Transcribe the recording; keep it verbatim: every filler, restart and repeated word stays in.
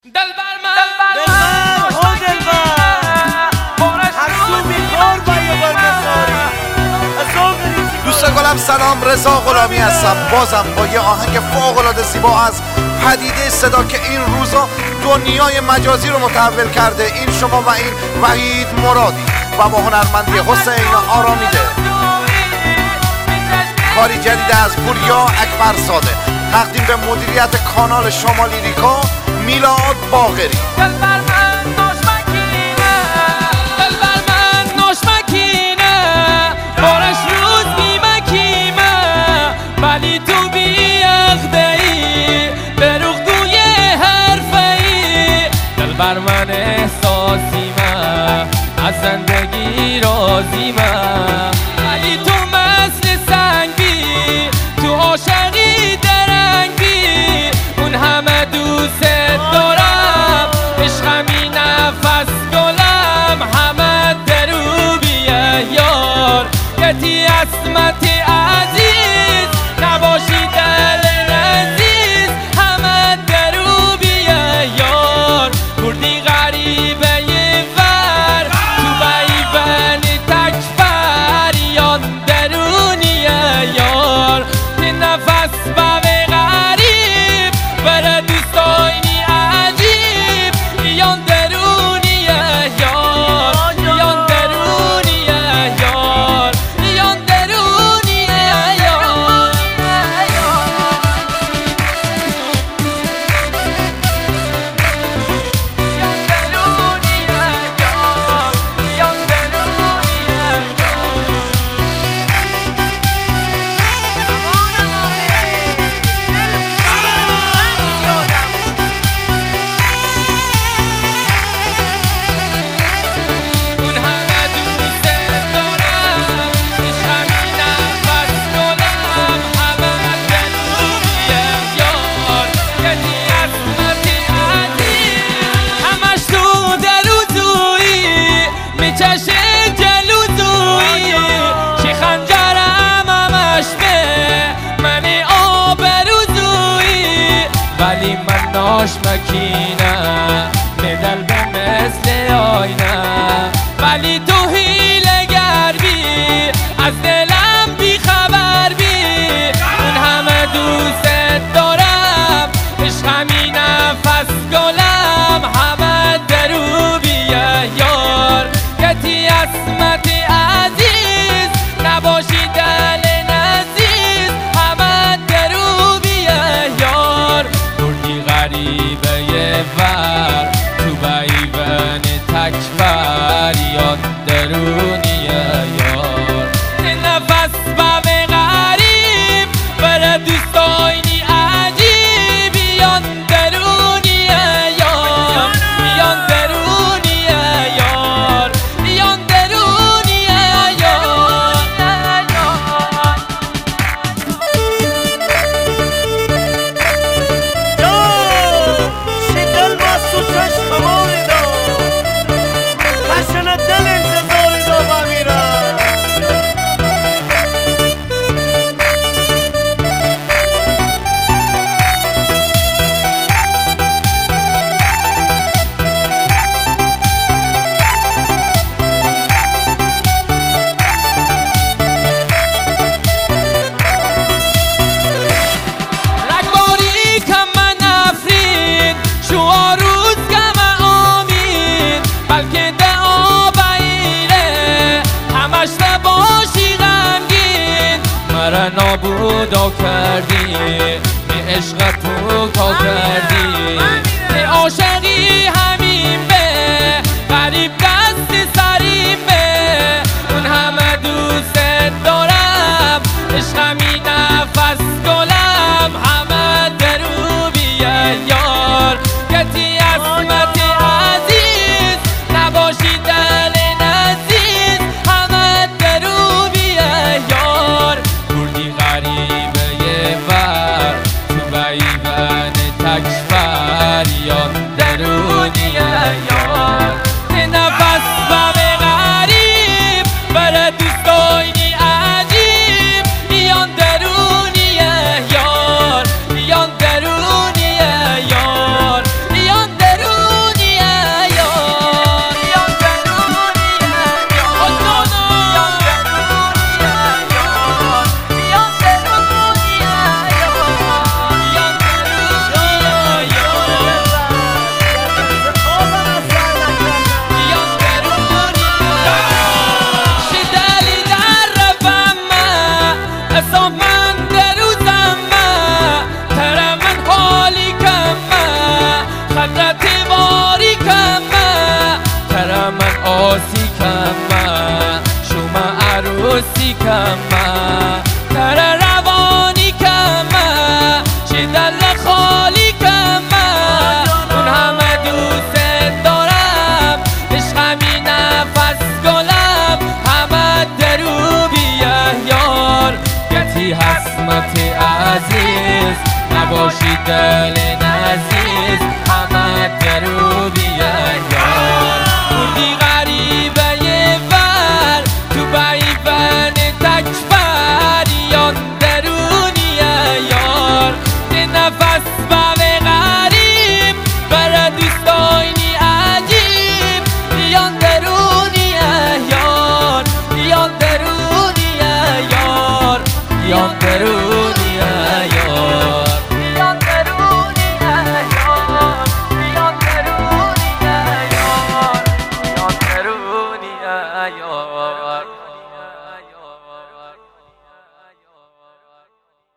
دلبر من دلبر او دلبر حسو میخور با یه بار نساری دوست گلم سلام، رضا غلامی هستم. بازم با یه آهنگ فوق‌العاده زیبا از پدیده صدا که این روزا دنیای مجازی رو متحول کرده. این شما و این وحید مرادی و با هنرمندی حسین آرامیده. کاری جدید از پوریا اکبرزاده، تقدیم به مدیریت کانال شما لیریکا میلاد باقری. دلبر من نوش مکینه، دلبر من نوش مکینه، بارش روز بی مکیمه، ولی تو بی اخدهی به رخگوی حرفهی. دلبر من احساسیمه، از زندگی راضیمه، ولی تو مثل سنگی، تو عاشقی درنگی، اون همه دوست دارم، عشقمی نفس گلم، همه دروبیه یار، یتی اسمت عزیز، نباشی دل نزیز، همه دروبیه یار، کردی غریبه یه ور، تو بیبن تکبر یان درونیه یار، تی نفس بوه غریب بره دوستاینی عجیب، یان درونیه یار، یان درونیه یار، یان درونیه یار. ولی من ناش مکینه، مدل به مثل آینه، ولی تو حیله گر بی، از دلم بی خبر بی، اون همه دوست دارم، عشقمی نفس گلم، همه دروبیه یار، یتی اسمت عزیز، نباشی دل نزیز، همه دروبیه یار، غریبه یه ور، تو بیبن تکبر یاد درونیه یار، نفس بوه غریب بره دوستاینی عجیب، یان درونیه یار، یان درونیه یار، یان درونیه یار. دل با سوچش خماری دا، خشن دل انتظاری دا بمیرم. رگباری کم من افرین، شو روز کم آمین، بلکه دعا بیره، همش نباشی غمگین، مرا نابودا کردی، به عشق پوکا کردی، به عاشقی همین به، غریب دست سریم به، اون همه دوست دارم، عشقمی نفس گلم، همه دروبیه یار، یتی اسمت عزیز، نباشی دل نزیز، همه دروبیه یار، کردی غریبه یه ور، تو بیبن تکبر یان درونیه یار، تی نفس بوه غریب بره دوستاینی عجیب، یان درونیه یار، یان درونیه یار، یان درونیه لباسی کمه شما عروسی کمه تر روانی کمه چه دل خالی کمه اون همه دوست دارم عشقمی نفس گلم همه درو بیه یار گتی حسمت عزیز نباشی دل